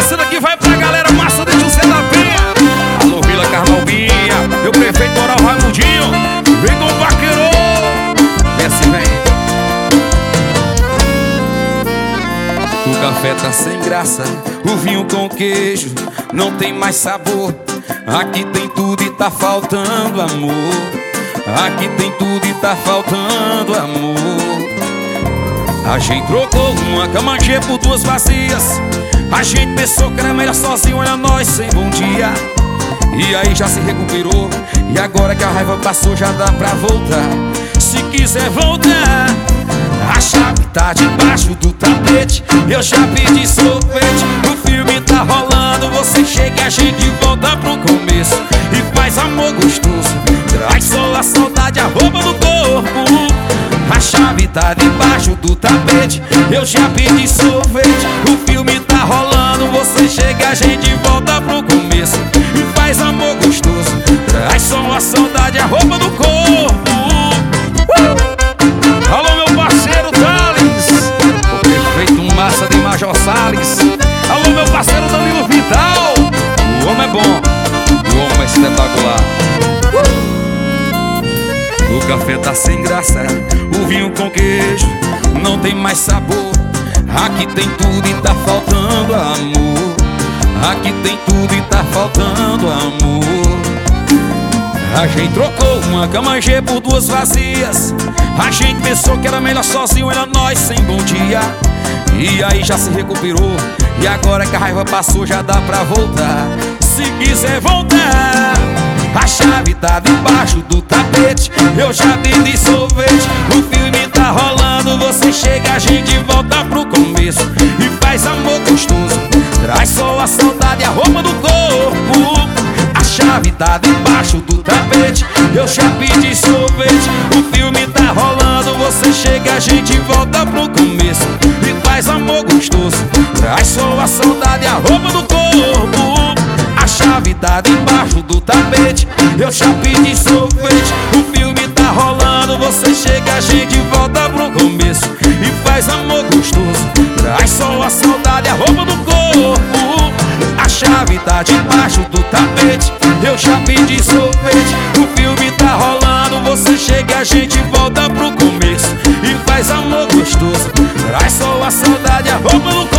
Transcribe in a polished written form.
Essa daqui vai pra galera massa de José da Penha. Alô, Vila Carnalbinha, meu prefeito Oral Raimundinho. Vem com o vaqueiro. Desce, vem. O café tá sem graça, o vinho com queijo não tem mais sabor. Aqui tem tudo e tá faltando amor. Aqui tem tudo e tá faltando amor. A gente trocou uma camanchê por duas vazias. A gente pensou que era melhor sozinho, olha nós sem bom dia. E aí já se recuperou. E agora que a raiva passou já dá pra voltar. Se quiser voltar, a chave tá debaixo do tapete. Eu já pedi sorvete. O filme tá rolando, você chega e a gente volta pro começo e faz amor gostoso. Traz só a saudade, a roupa do corpo. A chave tá debaixo do tapete. Eu já pedi sorvete. O filme tá rolando, você chega e a gente volta pro começo e faz amor gostoso. Traz só a saudade, a roupa do corpo. Alô, meu parceiro Thales, o prefeito massa de Major Salles. Alô, meu parceiro Danilo Vital. O homem é bom, o homem é espetacular. O café tá sem graça, o vinho com queijo não tem mais sabor. Aqui tem tudo e tá faltando amor. Aqui tem tudo e tá faltando amor. A gente trocou uma camanchê por duas vazias. A gente pensou que era melhor sozinho, era nós sem bom dia. E aí já se recuperou. E agora que a raiva passou já dá pra voltar. Se quiser voltar, a chave tá debaixo do tapete. Eu já pedi sorvete. O filme tá rolando, você chega, a gente volta pro começo e faz amor gostoso. Traz só a saudade, a roupa do corpo. A chave tá debaixo do tapete. Eu já pedi sorvete. O filme tá rolando, você chega, a gente volta pro começo e faz amor gostoso. Traz só a saudade, a roupa do corpo. A chave tá debaixo do tapete. Eu já pedi sorvete. O filme tá rolando, você chega, a gente volta pro começo e faz amor gostoso. Traz só a saudade, a roupa do corpo. A chave tá debaixo do tapete. Eu já pedi sorvete. O filme tá rolando, você chega, a gente volta pro começo e faz amor gostoso. Traz só a saudade, a roupa do corpo.